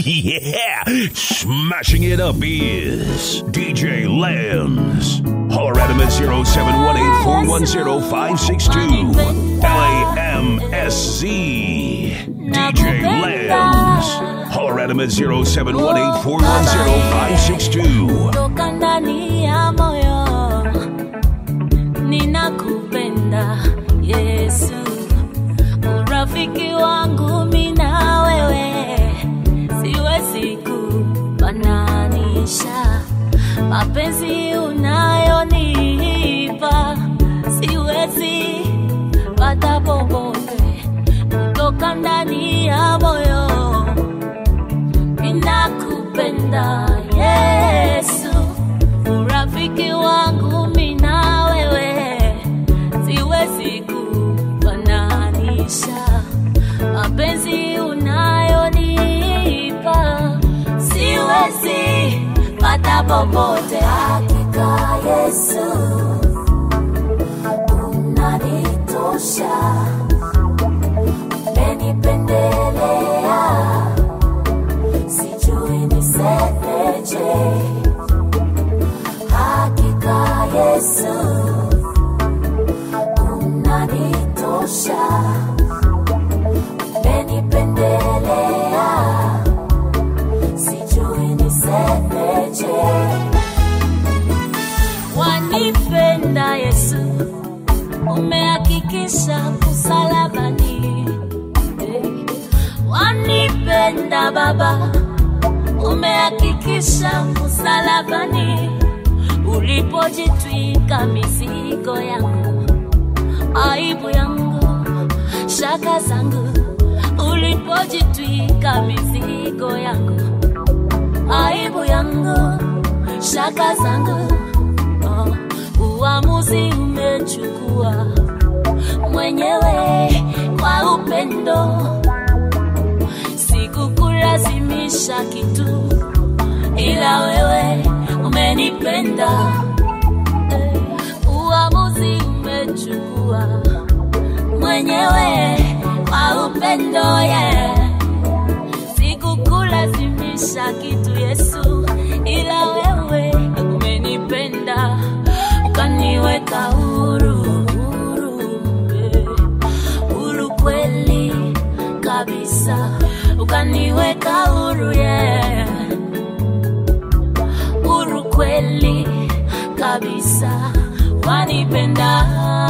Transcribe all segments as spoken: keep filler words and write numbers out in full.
Yeah, smashing it up is D J Lambs. Holler at him at zero seven one eight, four one zero, five six two. L A M S Z. D J Lambs. Holler at him at zero seven one eight, four one zero, five six two. Toka ndani ya moyo ninakupenda Yesu, urafiki wangu mimi na wewe siwezi kufananisha, mapenzi unayonipa siwezi pata popote. Kutoka ndani ya moyo ninakupenda Yesu, urafiki wangu mimi na wewe siwezi kufananisha, mapenzi unayonipa siwezi pata popote. Hakika Yesu unanitosha, umenipendelea, sijui nisemeje. Hakika Yesu unanitosha, umenipendelea, sijui nisemeje. Wanipenda Yesu, umehakikisha msalabani. Wanipenda Baba, umehakikisha msalabani, ulipojitwika mizigo yangu, aibu yangu, shaka zangu, ulipojitwika mizigo yangu, aibu yangu, shaka zangu. Oh, uamuzi umechukua mwenyewe kwa upendo, sikukulazimisha kitu, ila wewe umenipenda. Uamuzi umechukua mwenyewe kwa upendo, yeah. Sikukulazimisha kitu Yesu, ila wewe umenipenda, ukaniweka huru, huru, yeah. Huru kweli kabisa, ukaniweka huru, yeah. Huru kweli kabisa, wanipenda.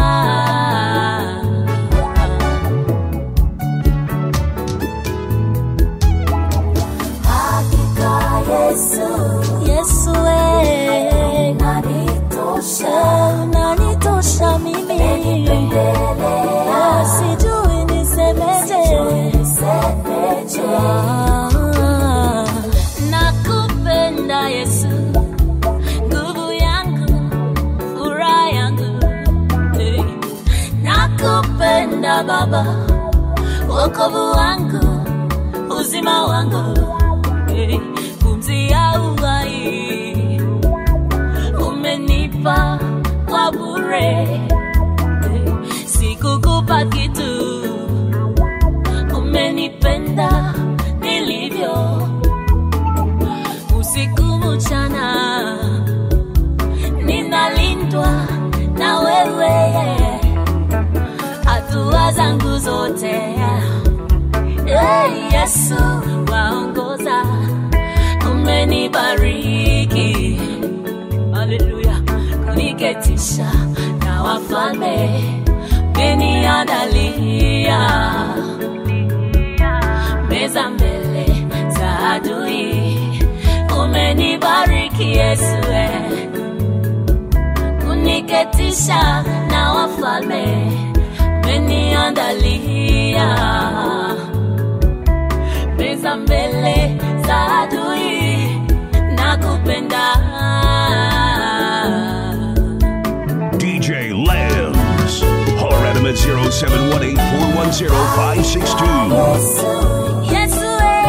Hakika Yesu, Yesu wewe unanitosha, unanitosha mimi, umenipendelea, sijui nisemeje, sijui nisemeje. Ah, nakupenda Yesu, nguvu yangu, furaha yangu, hey. Nakupenda Baba, wokovu wangu, uzima wangu, hey. Pumzi ya uhai umenipa kwa bure, hey. Sikukupa kitu, umenipenda nilivyo, usiku mchana ninalindwa na wewe, hatua zangu zote, hey, Yesu waongoza, umenibariki, haleluya, kuniketisha na wafalme, umeniandalia meza mbele za adui, umenibariki Yesu, kuniketisha na wafalme, umeniandalia meza mbele za adui, nakupenda. D J Lambs. Holler at him at zero seven one eight, four one zero, five six two. Yesu, Yesu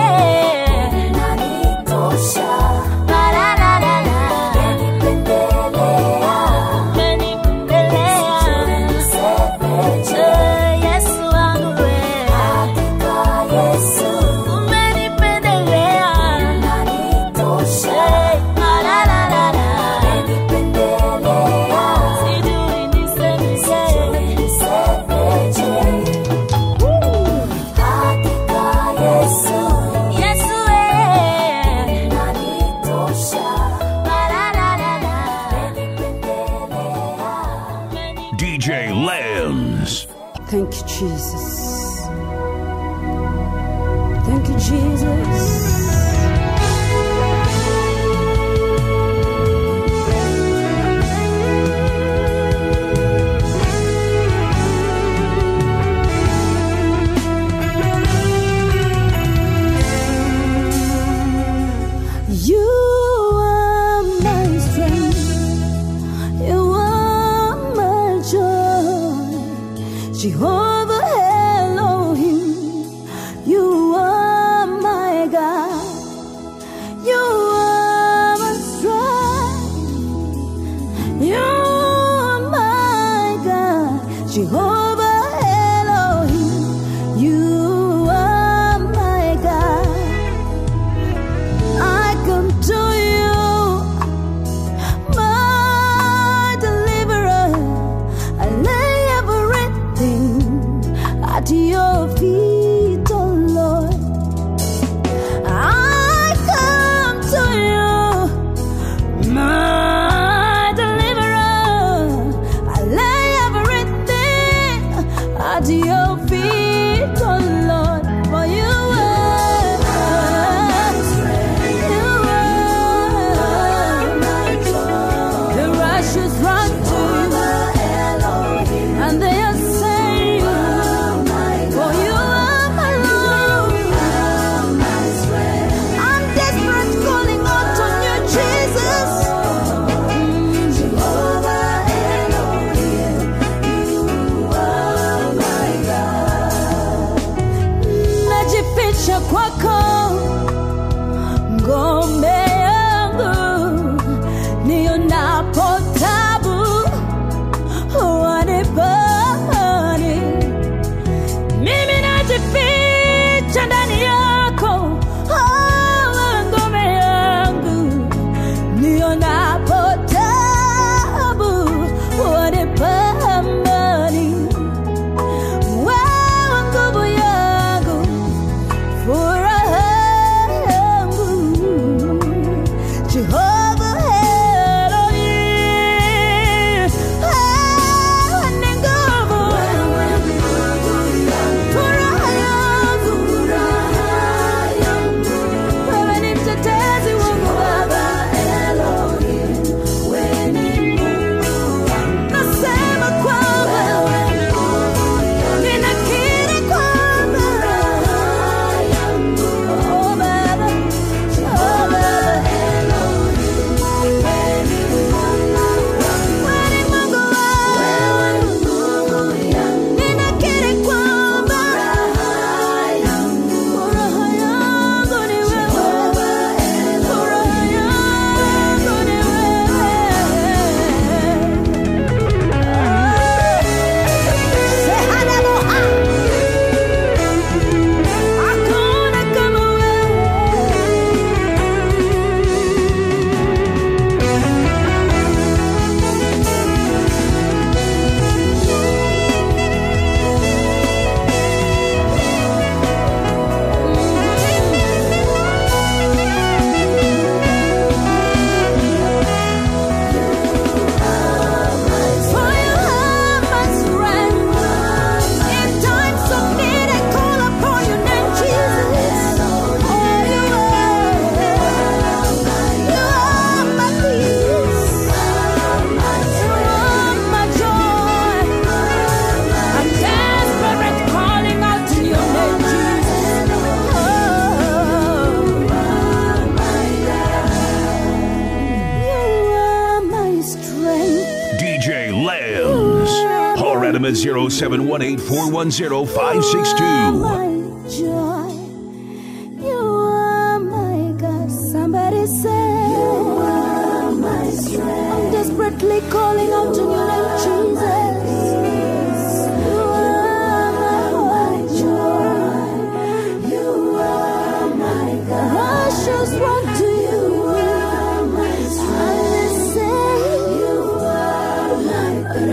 unanitosha, la la la la la, umenipendelea, umenipendelea, sijui nisemeje. Yesu wangu wewe, hakika Yesu umenipendelea, Thank you, Jesus. Thank you, Jesus. Jehovah Elohim, you are my God, you are my strength, you are my God, Jehovah Elohim, you are my God. I come to you, my deliverer, I lay everything at your feet, oh Lord. I come to you, my deliverer. I lay everything at your feet, oh Lord. For you are, you are my joy. The righteous run to you, and they are saved. For you are my Lord. I'm desperate, calling out on you, Jesus. Jehovah Elohim, you are my God. Najificha kwako, ngome yangu, nionapo taabu, wanipa amani. Mimi najificha ndani yako, wewe ngome yangu, nionapo taabu, wanipa amani. Wewe nguvu yangu, furaha yangu, Jehovah Elohim, wewe ni nguvu, furaha yangu, wewe ni mtetezi wangu Baba. Nasema kwamba, ninakiri kwamba, oh Baba, oh Baba, wewe ni Mungu wangu. Ninakiri kwamba, furaha yangu ni wewe, furaha yangu ni hakuna kama For you are my strength. In times of need, I call upon your name, Jesus. Oh, you are, you are my peace, you are my joy. I'm desperate, calling out to your name, Jesus. Oh, you are my strength. D J Lambs. Holler at him at zero seven one eight, four one zero, five six You are two. my joy. You are my God. Somebody say, you are my strength. I'm desperately calling out to your name, Jesus. You are my joy. You are my God. Rushes run to you. And they say, you are my God.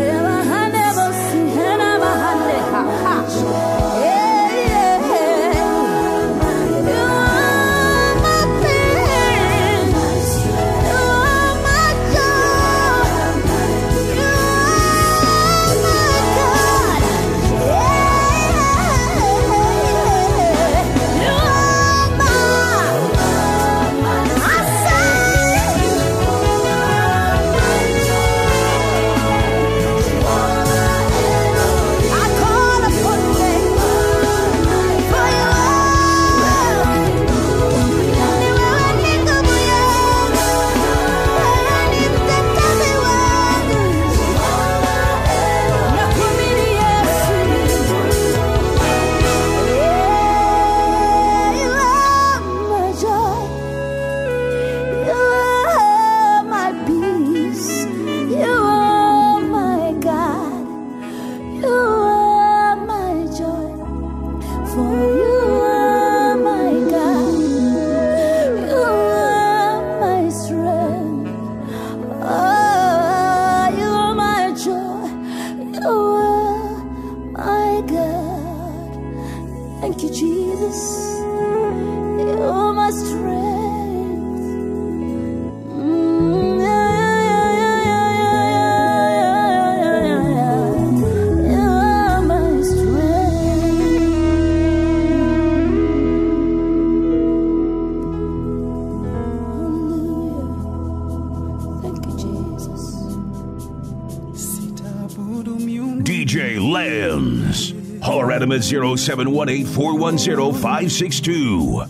Yeah, yeah. You are my peace. You are my joy. You are my God. Lambs. Holler at him at zero seven one eight, four one zero, five six two.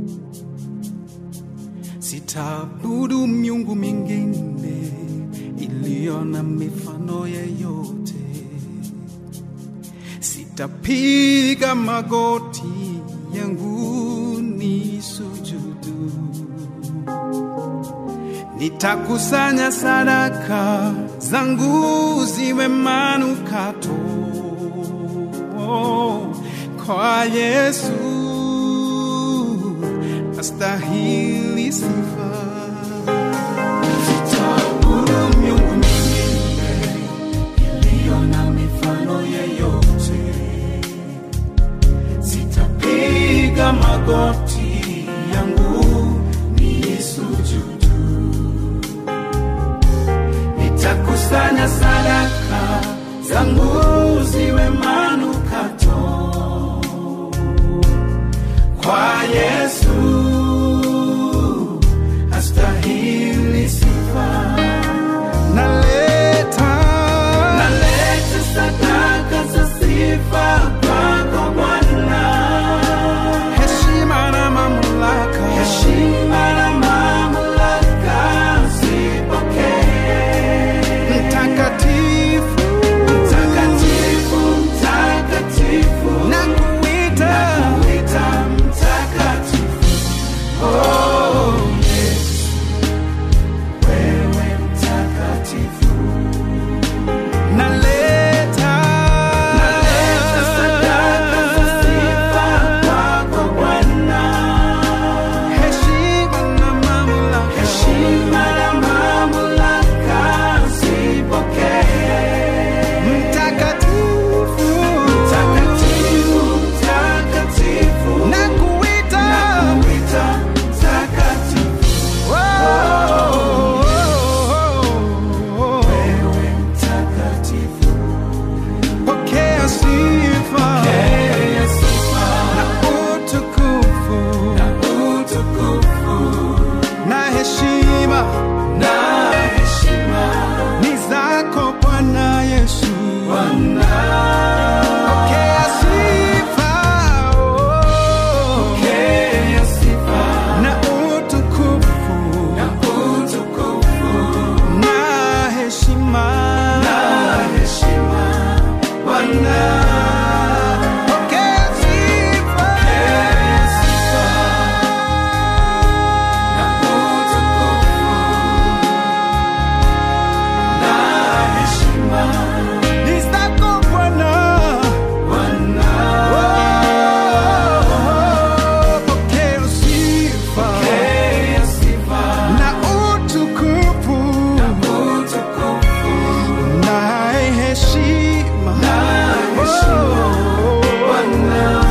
Sitaabudu miungu mingine iliyo na mifano yeyote. Sitapiga magoti yangu ni sujudu. Nitakusanya sadaka zangu ziwe manukato kwa Yesu, astahili sifa. Sitaabudu miungu mingine iliyo na mifano yeyote. Sitapiga magoti yangu ni sujudu. Nitakusanya sadaka zangu ziwe manukato kwa Yesu, astahili sifa. Naleta, naleta sadaka za sifa kwako Bwana. Heshima na mamlaka, heshima na mamlaka zipokee. Mtakatifu, mtakatifu, mtakatifu, nakuita, nakuita mtakatifu. Oh yes, wewe mtakatifu. Naleta, naleta sadaka za sifa kwako Bwana. Heshima na mamlaka, heshima na mamlaka zipokee. Mtakatifu, mtakatifu, mtakatifu, nakuita, nakuita mtakatifu. Oh, wewe mtakatifu. Pokea sifa, pokea sifa na utukufu, na utukufu na heshima, na heshima ni zako Bwana Yesu. Bwana, pokea sifa, oh, pokea sifa na utukufu, na utukufu na heshima, na heshima Bwana. Pokea sifa, pokea sifa na utukufu na heshima ni zako Bwana. Bwana, oh, pokea sifa, pokea sifa na utukufu, na utukufu na heshima, na heshima Bwana.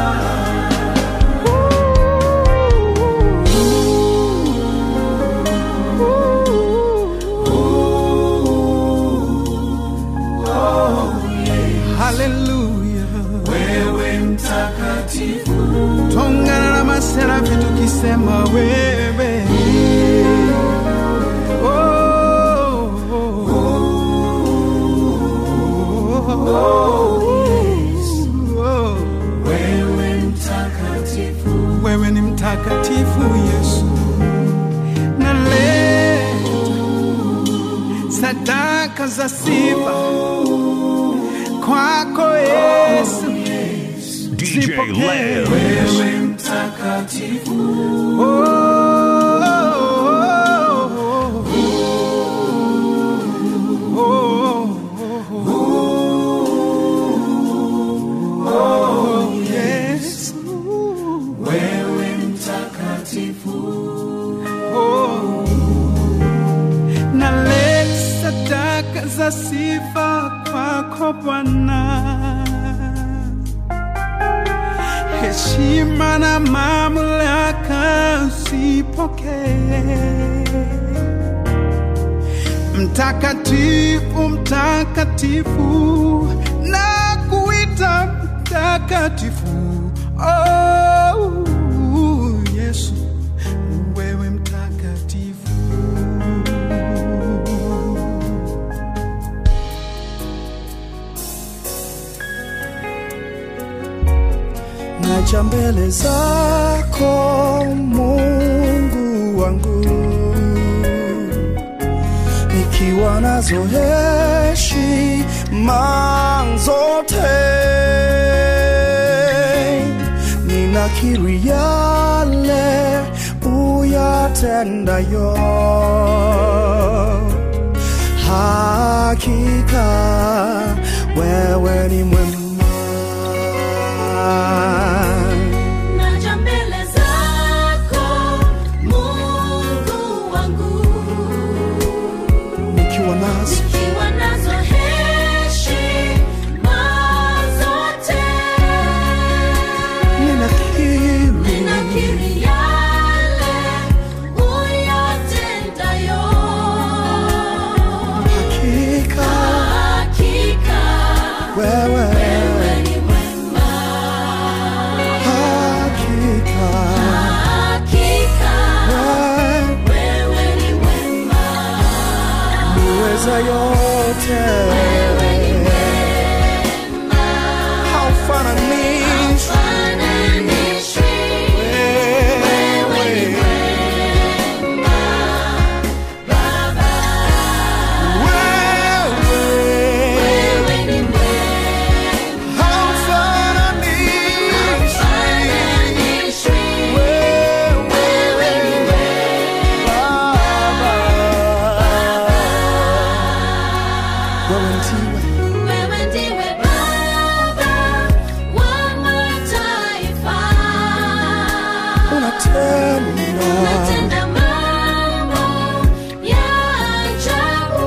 Haleluya, wewe mtakatifu. Tongana na maserafi tukisema wewe. Oh, oh, oh, oh, yes. Oh, wewe mtakatifu. Wewe ni mtakatifu Yesu. Naleta sadaka za sifa kwako Yesu, D J zipokee. Lambs. Wewe mtakatifu. Oh, oh, oh, oh, oh, yes. Wewe mtakatifu. Oh, naleta sadaka za sifa kwako Bwana. Heshima na mamlaka zipokee. Mtakatifu, mtakatifu, nakuita mtakatifu. Oh, Yesu, wewe mtakatifu. mbele zako Mungu wangu, nikiwa nazo heshima zote, ninakiri yale uyatendayo, hakika wewe ni mwema. Naja mbele zako Mungu wangu, nikiwa nazo nikiwa nazo heshima zote, ninakiri ninakiri yale uyatendayo, hakika hakika wewe wewe ni mwema, hakika hakika wewe wewe ni mwema, uweza yote, wewe ni mwema, haufananishwi haufananishwi, wewe ni mwema, Baba, wewe wewe ni mwema, haufananishwi haufananishwi, wewe wewe ni mwema, Baba, wewe ndiwe wewe ndiwe Baba wa mataifa, unatenda unatenda mambo ya ajabu,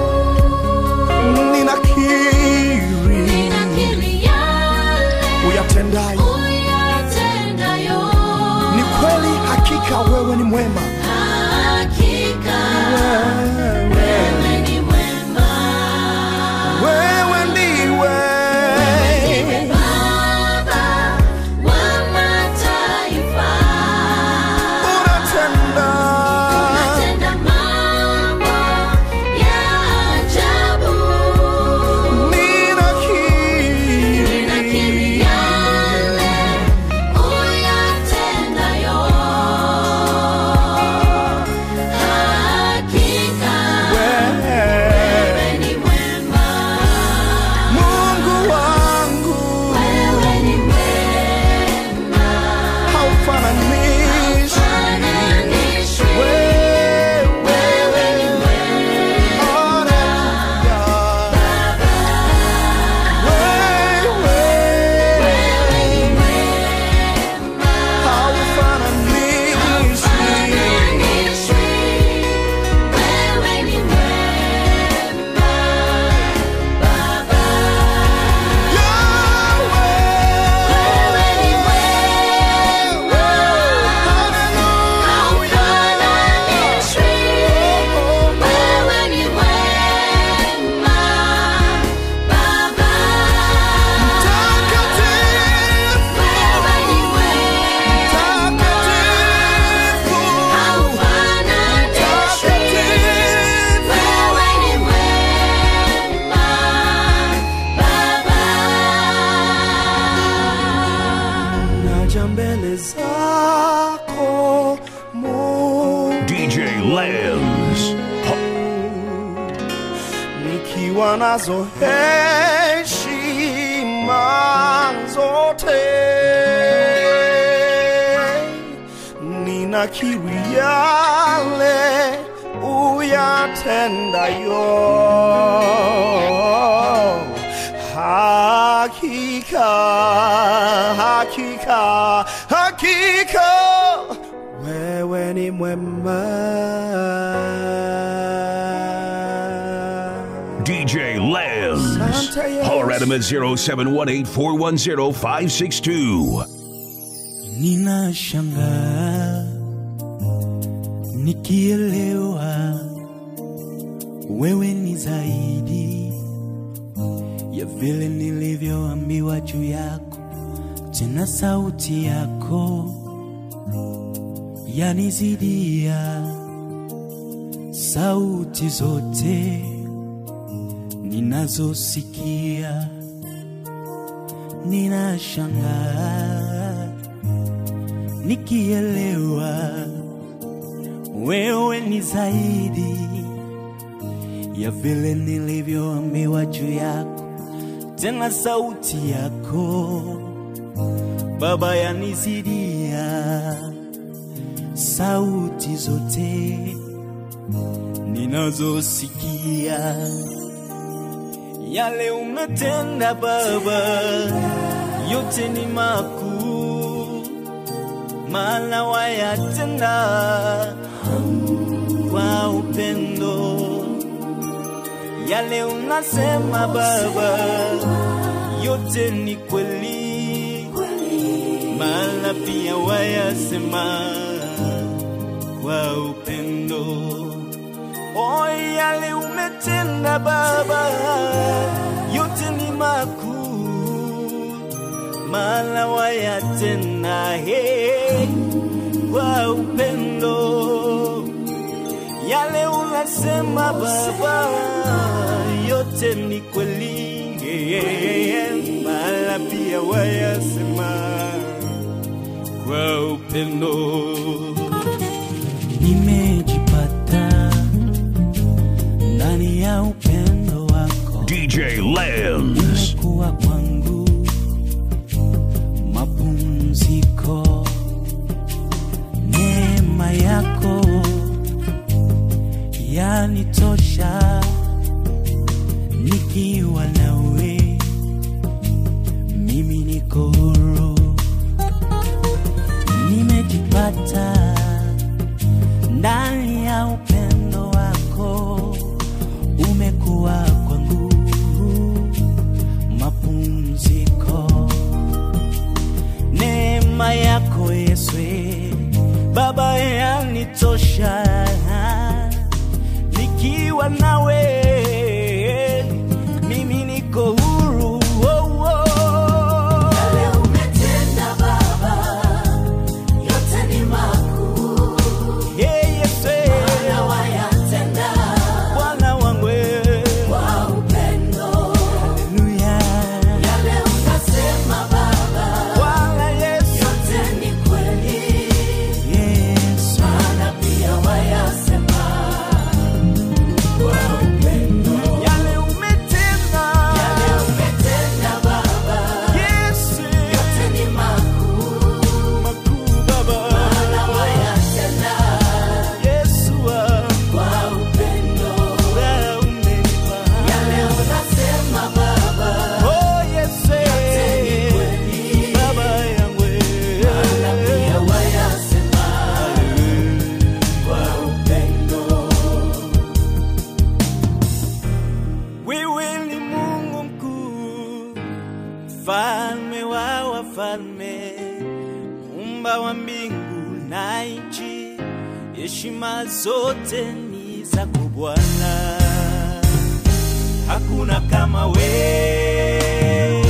ninakiri ninakiri yale uyatendayo, uyatendayo, ni kweli, hakika wewe ni mwema, hakika wewe wewe ni mwema, wewe ndiwe ndiwe Baba wa mataifa, unatenda, unatenda mambo ya ajabu, ninakiri ninakiri yale uyatendayo, hakika wewe wewe ni mwema, Mungu wangu, wewe ni mwema, haufananishwi haufananishwi, wewe, wewe ni mwema, haleluya, wewe wewe ni mwema, haufananishwi haufananishwi, wewe ni mwema, Baba, wewe ni mwema, haufananishwi, wewe ni mwema, Baba, wewe ni mwema, haufananishwi, wewe ni mwema, Baba. naja mbele zako Mungu, D J Lambs. nikiwa nazo heshima zote, ninakiri yale uyatendayo, hakika hakika hakika wewe ni mwema. D J Lambs. Santa, yes. Holler at him at zero seven one eight, four one zero, five six two. Ninashangaa nikielewa wewe ni zaidi ya vile nilivyoambiwa juu yako, tena sauti yako yanizidia sauti zote ninazosikia. Ninashangaa nikielewa wewe ni zaidi ya vile nilivyoambiwa juu yako. Tena sauti yako Baba yanizidia sauti zote ninazosikia. Yale umetenda Baba yote ni makuu, maana wayatenda kwa upendo. Yale unasema Baba yote ni kweli, maana pia wayasema kwa upendo. Oh, yale umetenda Baba yote ni makuu, maana wayatenda hey, kwa upendo. Yale unasema Baba yote ni kweli, maana pia wayasema kwa upendo. Nimejipata ndani ya upendo wako D J Lambs. Umekuwa kwangu mapumziko, neema yako yanitosha. Nikiwa nawe mimi niko huru. Nimejipata ndani ya upendo wako, umekuwa kwangu mapumziko, neema yako Yesu Baba yanitosha. Nikiwa nawe mimi niko huru. Oh, oh. Yale umetenda Baba yote ni makuu, Hey, Yesu maana wayatenda Bwana wangu kwa upendo. Hallelujah. Yale unasema Baba Bwana Yesu yote ni kweli, Yesu maana pia wayasema kwa upendo. yale umetenda Yale umetenda Baba Yesu yote ni makuu, makuu Baba maana wayatenda Yesu kwa upendo. wewe umenipa Yale unasema Baba oh Yesu ni kweli, Baba yangu maana pia wayasema kwa upendo. wewe ni Mungu mkuu, mfalme wa wafalme, muumba wa mbingu na nchi. Heshima zote ni zako Bwana, hakuna kama wewe.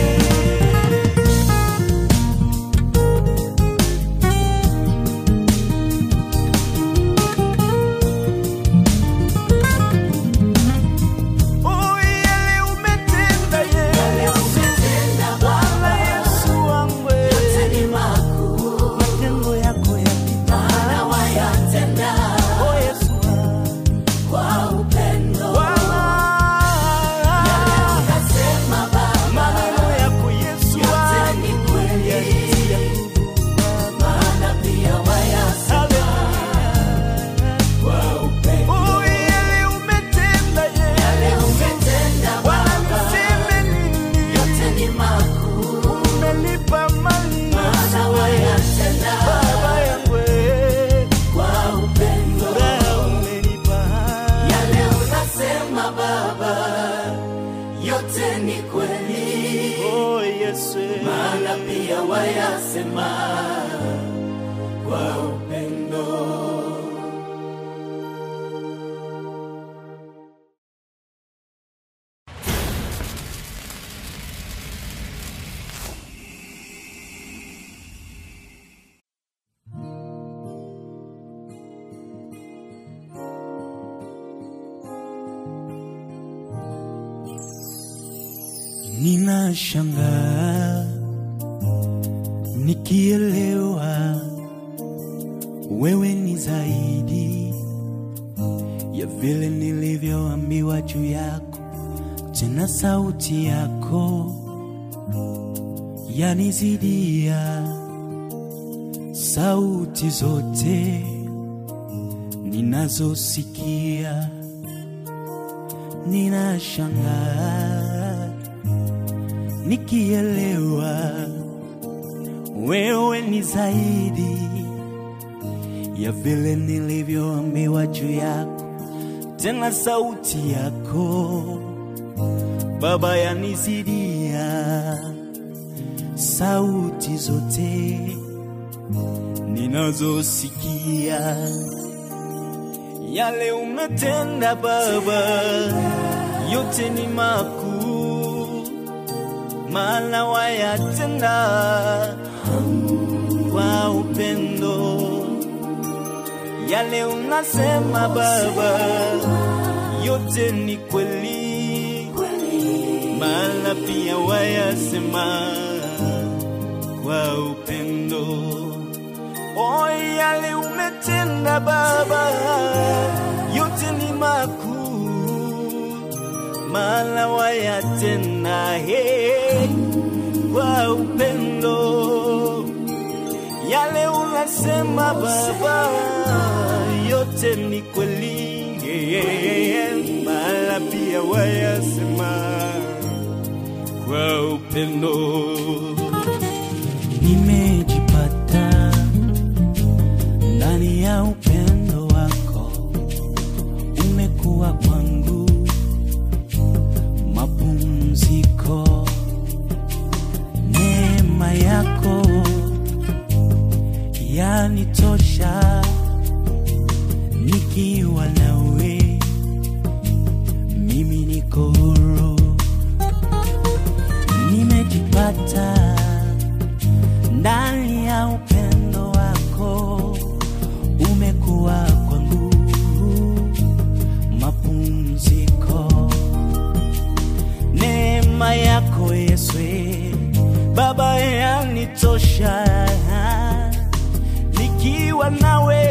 Oh, yale umetenda Yale Yesu, umetenda Bwana Baba Yesu wangu, yote ni makuu, matendo yako maana wayatenda oh Yesu kwa upendo. Bwana, Unasema Baba maneno yako Yesu yote ni kweli, maana pia wayasema kwa upendo. oh yale umetenda Yale Yesu, umetenda Bwana Baba niseme nini? yote ni makuu, Umenipa mali maana wayatenda Baba yangu, kwa upendo. wewe umenipa Yale unasema Baba yote ni kweli, oh Yesu, maana pia wayasema kwa upendo. ninashangaa nikielewa wewe ni zaidi ya vile nilivyoambiwa juu yako, tena sauti yako yanizidia sauti zote ninazosikia. Ninashangaa nikielewa wewe ni zaidi ya vile nilivyoambiwa juu yako, tena sauti yako Baba yanizidia sauti zote ninazosikia. Yale umetenda Baba yote ni makuu, maana wayatenda kwa upendo. Yale unasema Baba yote ni kweli, maana pia wayasema kwa upendo. Oh, yale umetenda Baba yote ni makuu, maana wayatenda hey, kwa upendo. Yale unasema Baba yote ni kweli, maana pia wayasema kwa upendo. Nimejipata ndani ya upendo wako, umekuwa kwangu mapumziko. Neema yako yanitosha, nikiwa nawe mimi niko huru. Nimejipata ndani ya upendo wako, umekuwa kwangu mapumziko. Neema yako Yesu Baba yanitosha, nikiwa nawe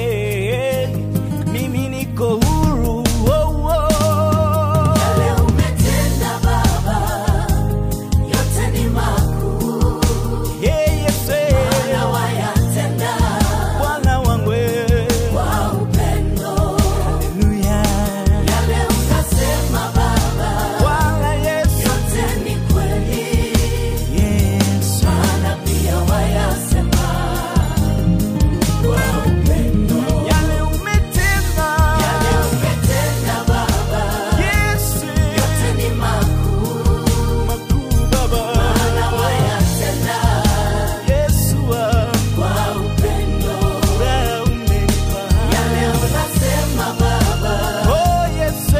mimi niko huru. Oh, oh. Yale umetenda Baba yote ni makuu, Hey, Yesu maana wayatenda Bwana wangu kwa upendo. Hallelujah. Yale unasema Baba Bwana Yesu yote ni kweli, Yesu maana pia wayasema kwa upendo. yale umetenda Yale umetenda Baba Yesu yote ni makuu, makuu Baba maana wayatenda Yesu kwa upendo. wewe umenipa Yale unasema Baba oh Yesu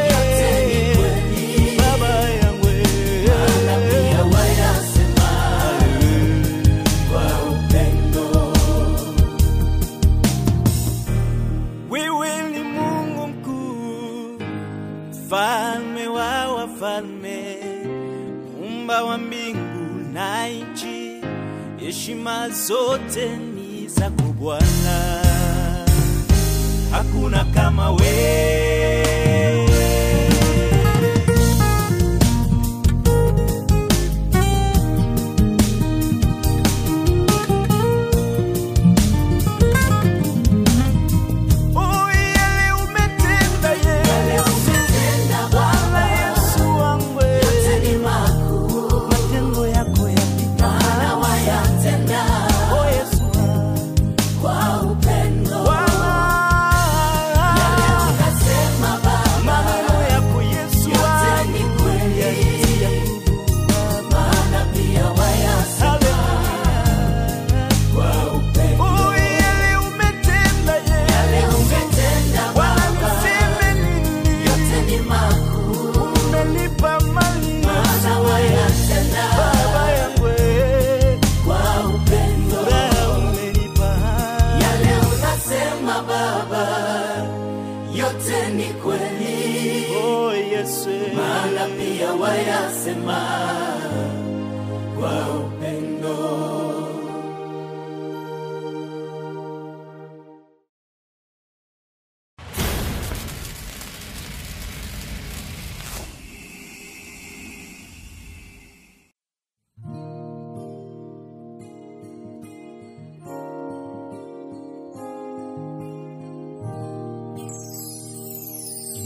Baba yangu maana pia wayasema kwa upendo. wewe ni Mungu mkuu, mfalme wa wafalme, muumba wa mbingu na nchi. Heshima zote ni zako Bwana, hakuna kama wewe. Oh, yale umetenda Yale umetenda Bwana Baba Yesu wangu, yote ni makuu, matendo yako yapita. maana wayatenda Oh Yesu kwa upendo. Bwana, Yale unasema Baba maneno yako Yesu yote wangu ni kweli, maana pia wayasema kwa upendo. oh yale umetenda Yale umetenda Bwana, Baba niseme nini? yote ni makuu, Umenipa mali maana wayatenda Baba yangu, kwa upendo. wewe umenipa Yale unasema Baba yote ni kweli, oh Yesu maana pia wayasema kwa upendo.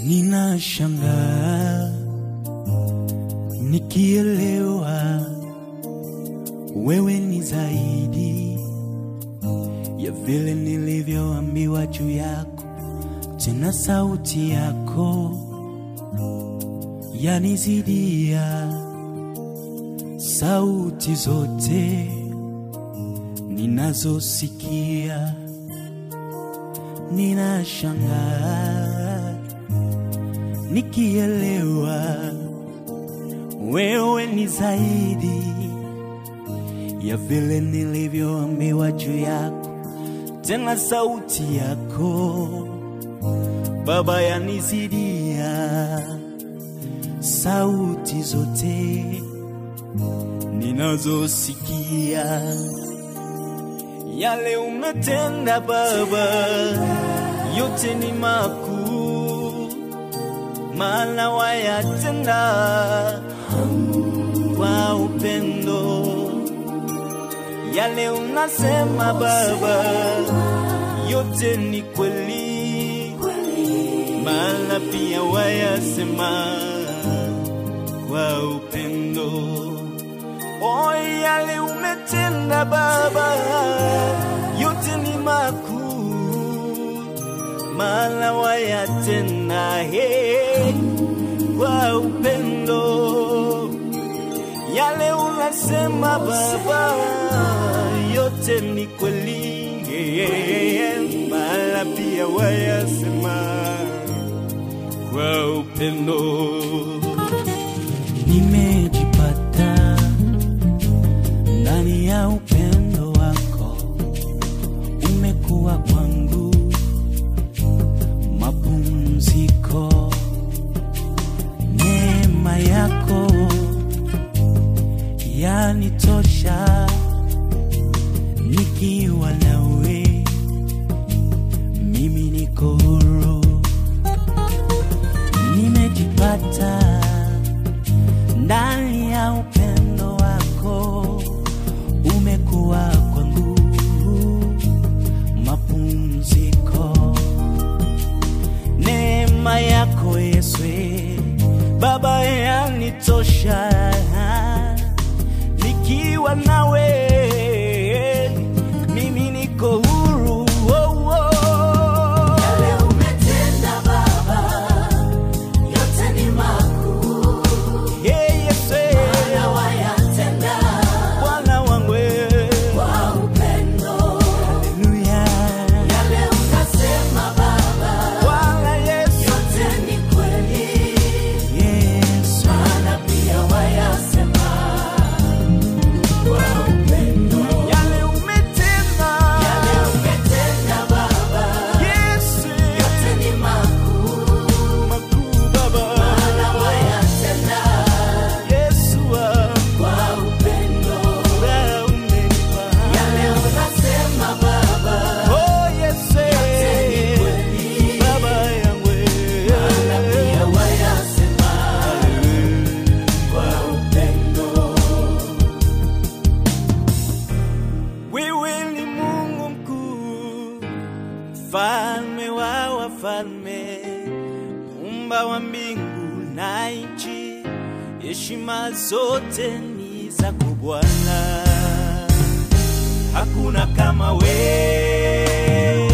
Ninashangaa nikielewa wewe ni zaidi ya vile nilivyoambiwa juu yako, tena sauti yako yanizidia sauti zote ninazosikia. Ninashangaa nikielewa wewe ni zaidi ya vile nilivyoambiwa juu yako, tena sauti yako Baba yanizidia sauti zote ninazosikia. Yale umetenda Baba yote ni makuu, maana wayatenda kwa upendo. Yale unasema Baba yote ni kweli, maana pia wayasema kwa upendo. Oh, yale umetenda Baba yote ni makuu, maana wayatenda hey, kwa upendo. Yale unasema Baba yote ni kweli, hey, maana pia wayasema kwa upendo. Nimejipata ndani ya upendo wako, umekuwa kwangu mapumziko. Neema yako yanitosha, nikiwa nawe mimi niko huru. Nimejipata ndani ya upendo wako, umekuwa kwangu mapumziko. Neema yako Yesu Baba yanitosha, nikiwa nawe mimi niko huru. Oh, oh. Yale umetenda Baba yote ni makuu, Hey, Yesu maana wayatenda Bwana wangu kwa upendo. Haleluya. Yale unasema Baba Bwana Yesu yote ni kweli, Yesu maana pia wayasema kwa upendo. yale umetenda Yale umetenda Baba Yesu yote ni makuu, makuu Baba maana wayatenda Yesu kwa upendo. wewe umenipa Yale unasema Baba oh Yesu ni kweli, Baba yangu maana pia wayasema kwa upendo. wewe ni Mungu mkuu, mfalme wa wafalme, muumba wa mbingu na nchi. Heshima zote ni zako Bwana, hakuna kama wewe.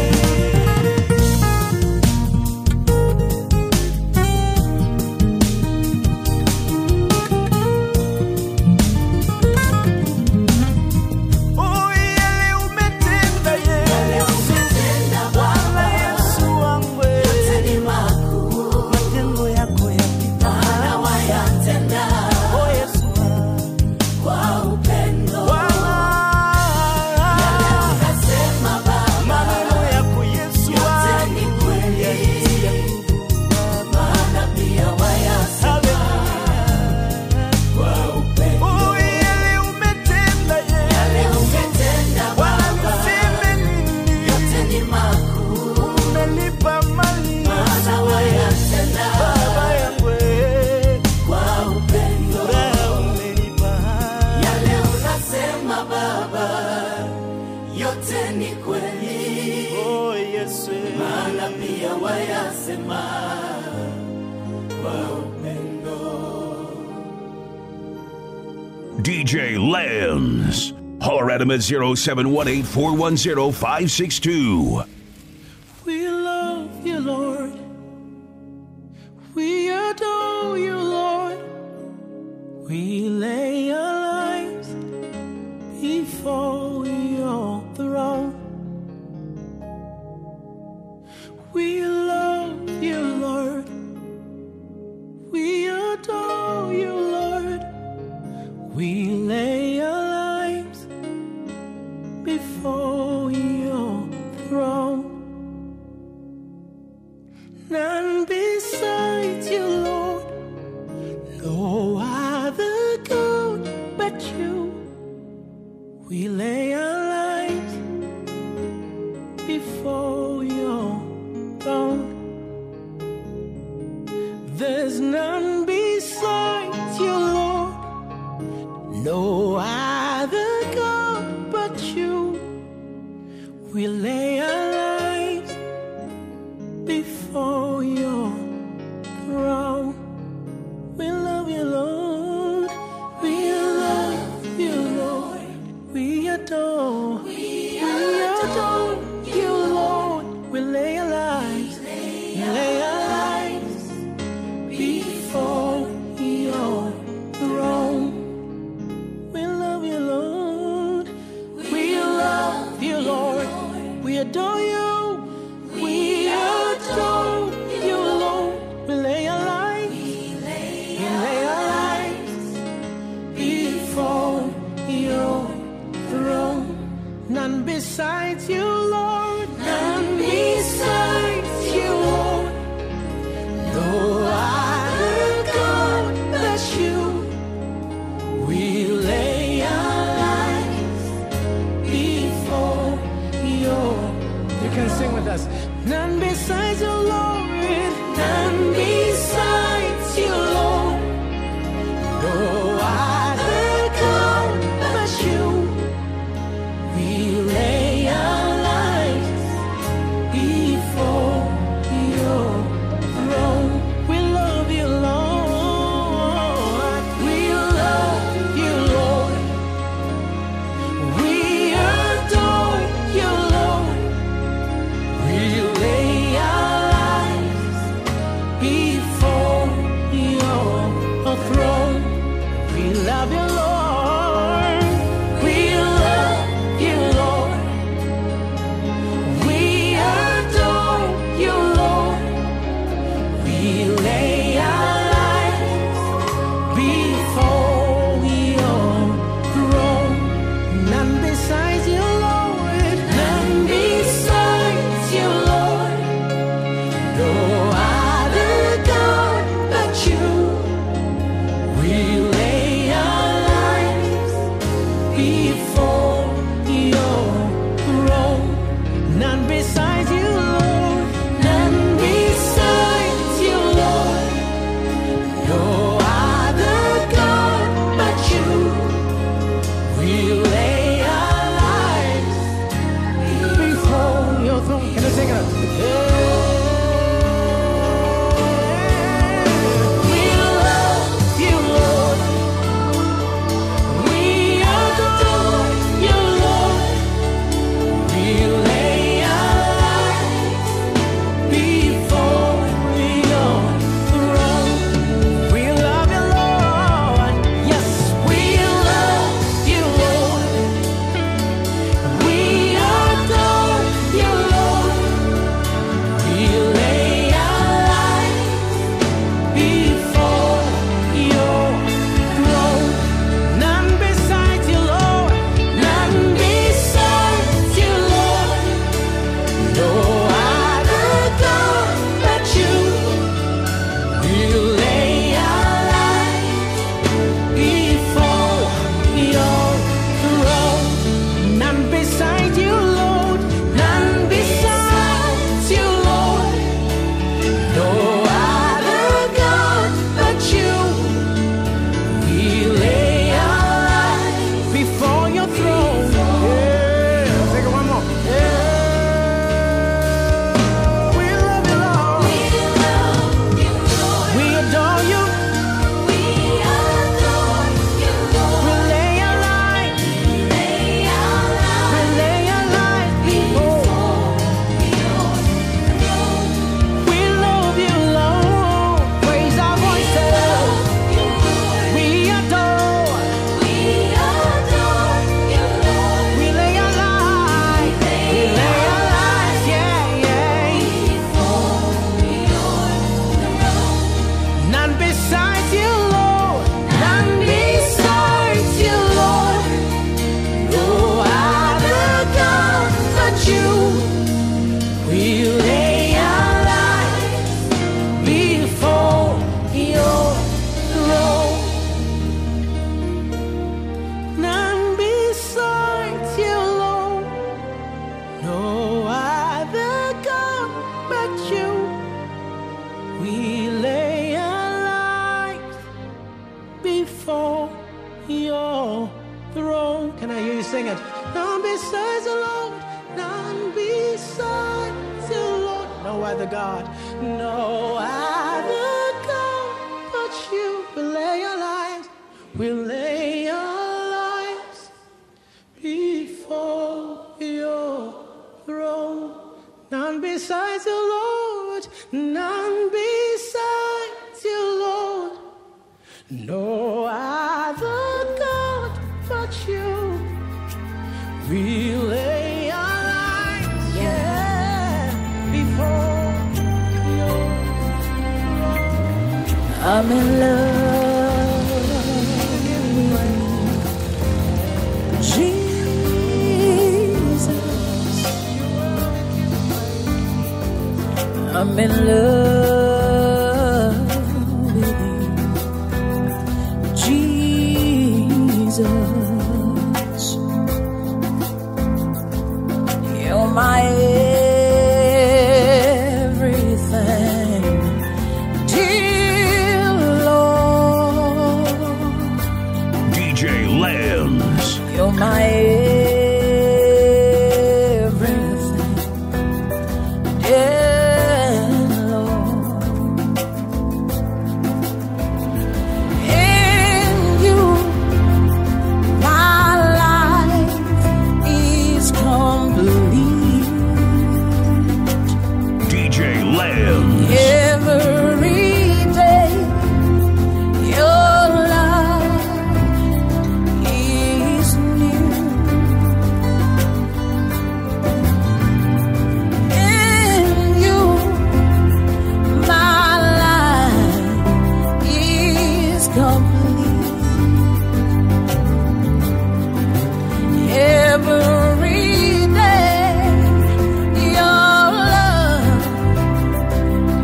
Oh, yale umetenda Yesu, Umetenda Bwana Baba Yesu wangu, yote ni makuu, matendo yako yapita. maana wayatenda Oh Yesu kwa upendo. Bwana, Unasema Baba maneno yako Yesu yote wangu ni kweli, maana pia wayasema kwa upendo. oh, yale umetenda Yale Yesu, umetenda Bwana Baba niseme nini? yote ni makuu, Umenipa mali maana wayatenda Baba yangu, kwa upendo. wewe umenipa Yale unasema Baba yote ni kweli, oh Yesu, maana pia wayasema D J Lance. Holler at him at zero seven one eight, four one zero, five six two. We love you, Lord. We adore you, Lord. We lay our lives before your throne. We love you, Lord. We adore you, Lord. We lay our lives before your throne. None besides you, Lord. No other God but you. We lay our lives before your throne. There's none besides you, Lord. No other God but you. We lay our lives before your throne. We love you, Lord. We love you, Lord. We adore. We adore you, Lord. We lay our lives. We lay our lives before your throne. We love you, Lord. We love you, Lord. We adore you. We adore you, Lord. We lay our lives. We lay our lives before your throne. None besides you, Lord. None besides you, Lord. No other God but you. We lay our lives before your. You can sing with us. None besides you, Lord. None besides you, Lord. No other God but you. We lay our lives before your throne. We love you, Lord. We love you, Lord. We adore you, Lord. We lay our lives no other God, no other God but you. We lay our lives, we lay our lives before your throne. None besides you, Lord, none besides you, Lord, no other God but you. We lay our lives, yeah, before your throne. I'm in love with Jesus. I'm in love with you, Jesus. You're my everything, dear Lord. D J Lambs. You're my everything, dear Lord. In you, my life is complete. D J Lambs. Every day, your love is new. In you, my life is complete. Every day, your love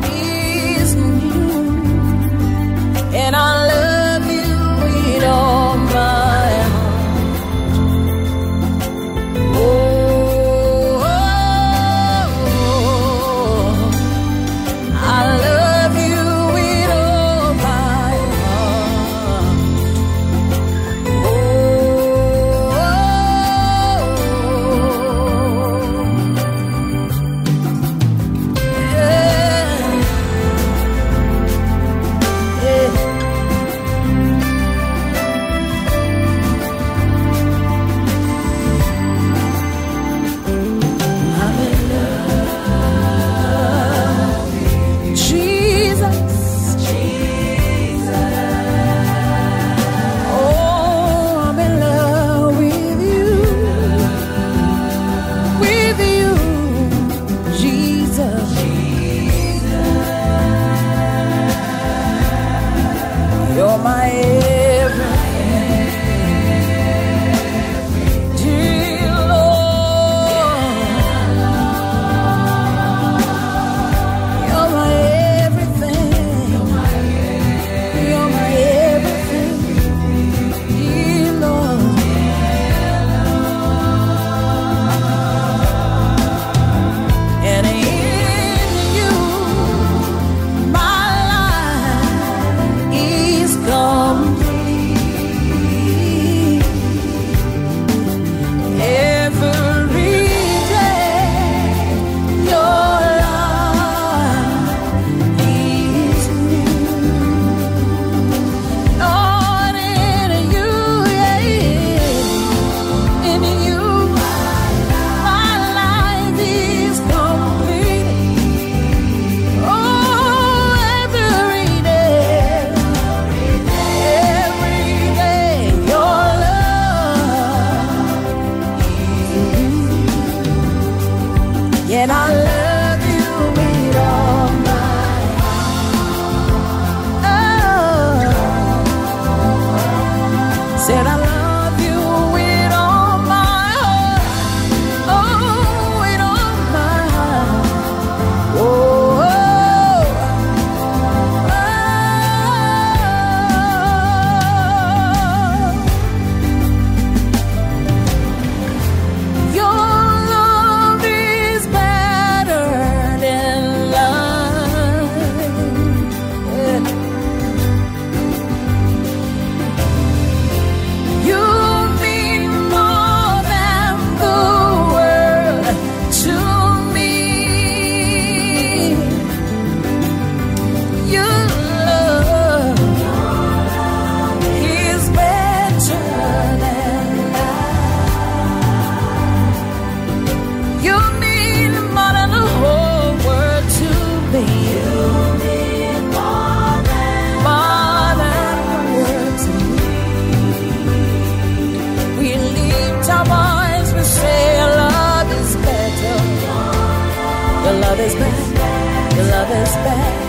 love is bad.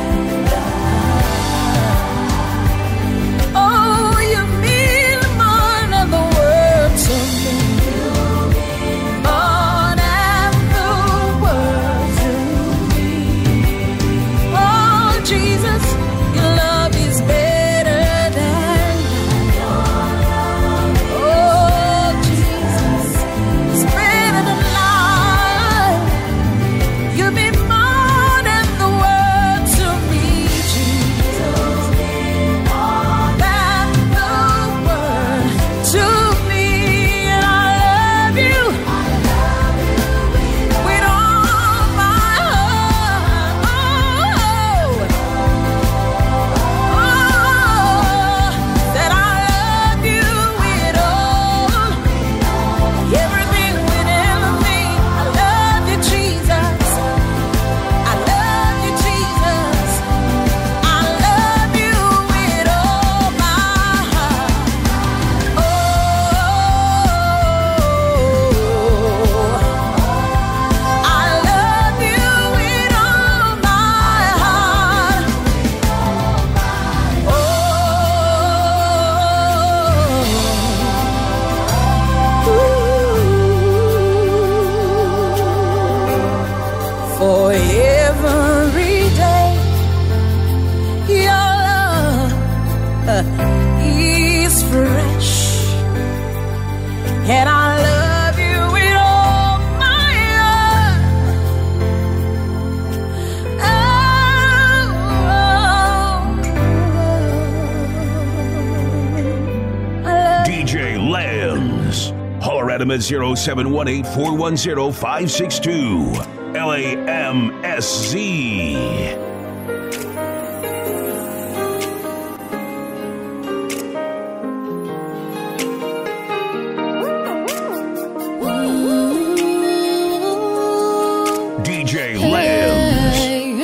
Oh, you mean more than the world to me. More than the world to me. Oh, Jesus, your love is better than life. Oh, Jesus, it's better than life. You mean more than the world to me, Jesus. More than the world to me, and I love you with all my heart. Oh, that I love you with all, everything within me. I love you, Jesus. I love you, Jesus. I love you with all my heart. Oh, I love you with all my heart. For every day your love is fresh, and I love you with all my heart. Oh, I love D J Lambs. Holler at him at zero seven one eight, four one zero, five six two. L A M S Z. D J Lambs.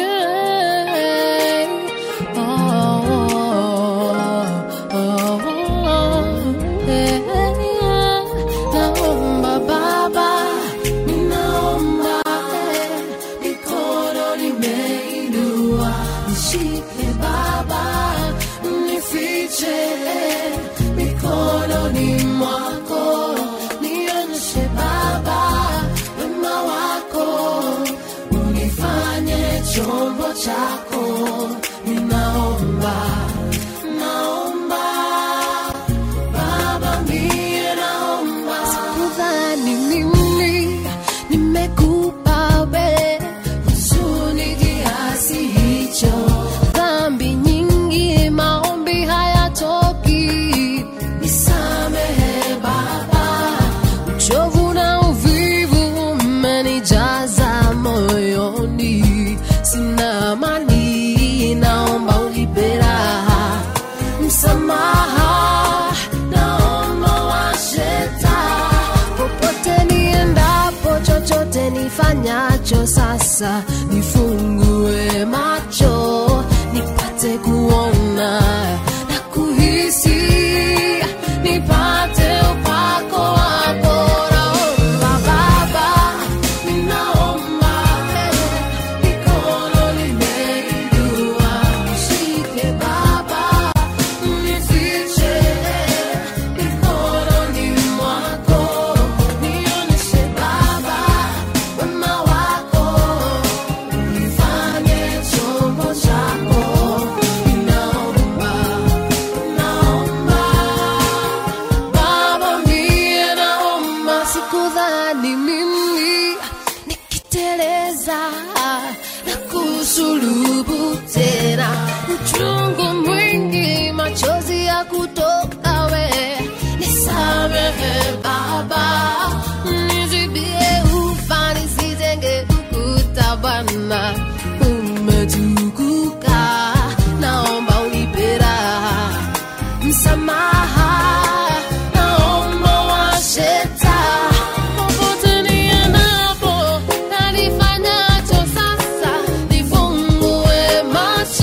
Naomba Baba, ninaomba mikono nimeinua, nishike Baba, nifiche mikononi mwako, nionyeshe Baba wema wako, unifanye chombo chako. Ninaomba, naomba Baba, mie naomba. Sikudhani mimi nimekupa wewe huzuni kiasi hicho, dhambi nyingi, maombi hayatoki. Nisamehe Baba, uchovu na uvivu umenijaza moyoni, sina amani, naomba unipe raha, msamaha, naomba washeta. Popote niendapo, chochote nifanyacho sasa, nifungue macho nipate kuona na kuhisi, nipate upako wako. Naomba Baba, ninaomba mikono nimeinua, nishike Baba, nifiche mikononi mwako, nionyeshe Baba wema wako, unifanye chombo chako. Ninaomba, naomba Baba, mie naomba. Sikudhani mimi nikiteleza na kusulubu tena, uchungu mwingi, machozi ya kutoka we. Nisamehe Baba, nizibie ufa, nisijenge ukuta Bwana, umetukuka, naomba unipe raha, msamaha, naomba washeta. Popote niendapo, na nifanyacho sasa, nifungue macho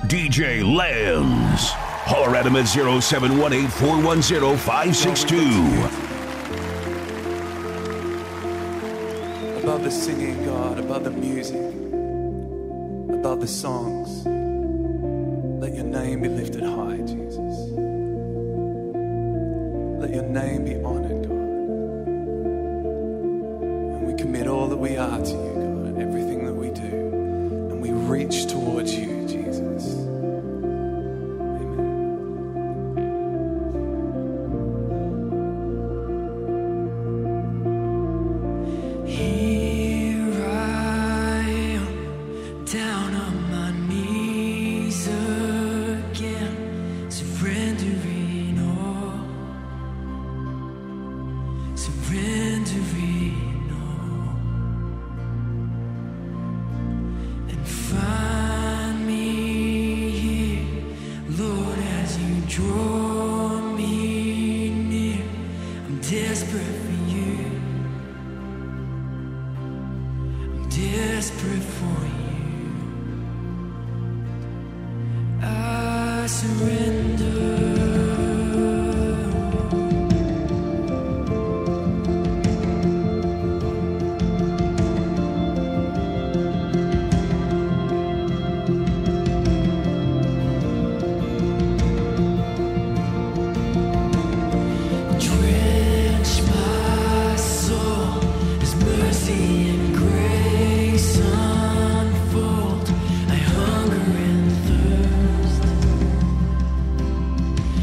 D J Lambs. Holler at him at zero seven one eight, four one zero, five six two. Above the singing, God, above the music, above the songs, let your name be lifted high, Jesus. Let your name be honored, God. And we commit all that we are to you, God, and everything that we do. And we reach towards you, Jesus. Here I am, down on my knees again, surrendering all, surrendering all, and find me here, Lord, as you draw me near. I'm desperate for you. Desperate for you, I surrender. Drench my soul as mercy and grace unfold. I hunger and thirst.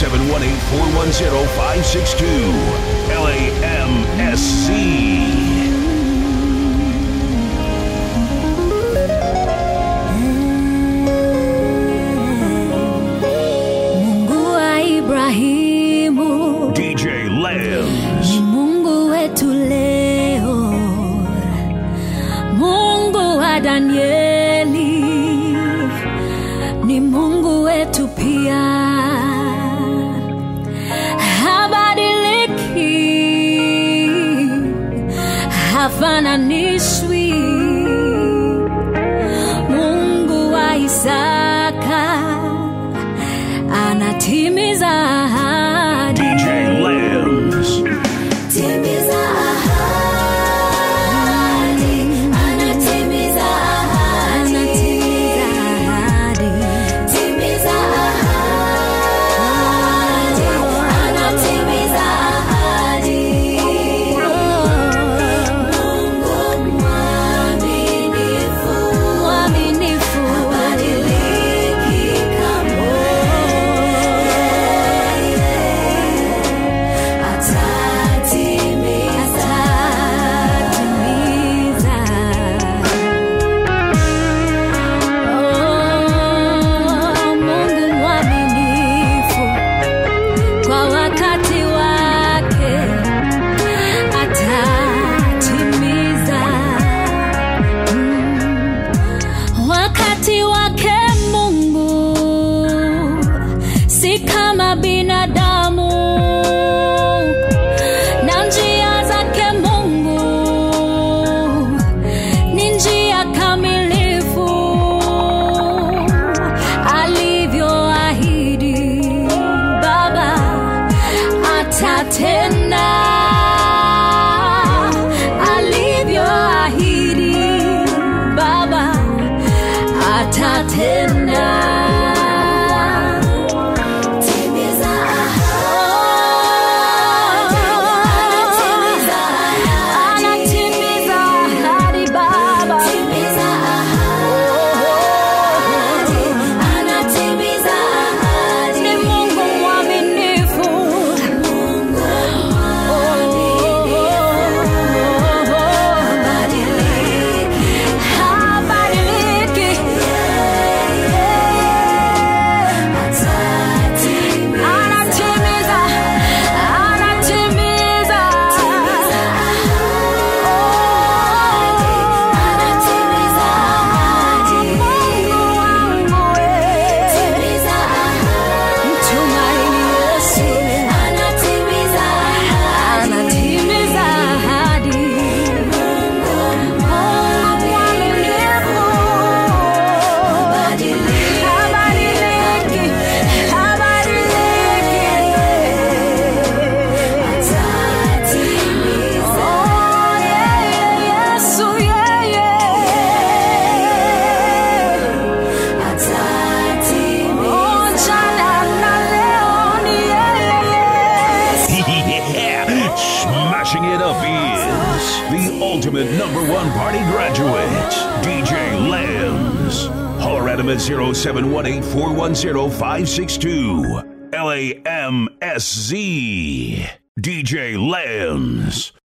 seven one eight, four one zero, five six two. L A M S C. Mungu wa Ibrahimu, D J Lambs. ni Mungu wetu leo. Mungu wa Danieli, ni Mungu wetu pia. Habadiliki, hafananishwi. Mungu wa Isaka anatimiza ahadi. D J Lambs. Timiza ahadi, anatimiza ahadi, timiza ahadi, anatimiza ahadi. Mungu mwaminifu, mwaminifu, habadiliki kamwe. Atatimiza, atatimiza. Oh, Mungu mwaminifu, kwa wakati wake atatimiza. Mm. Wakati wake Mungu si kama binadamu, na njia zake Mungu ni njia kamilifu. Alivyoahidi Baba atatenda, alivyoahidi Baba atatenda. Timiza ahadi, anatimiza ahadi Baba. Timiza ahadi, anatimiza ahadi. Ni Mungu mwaminifu, Mungu mwaminifu. Habadiliki, habadiliki. Anatimiza, anatimiza. Mungu wangu wewe, mtumaini Yesu. Anatimiza ahadi. Mungu mwaminifu. Habadiliki, habadiliki. Atatimiza. Oh, yeah, Yesu, yeah, yeah. Atatimiza. Oh, jana na leo ni yeye. Yeah, smashing it up is the ultimate number one party graduate, D J Lambs. Holler at him at zero seven one eight, four one zero, five six two. L A M S Z. D J Lambs.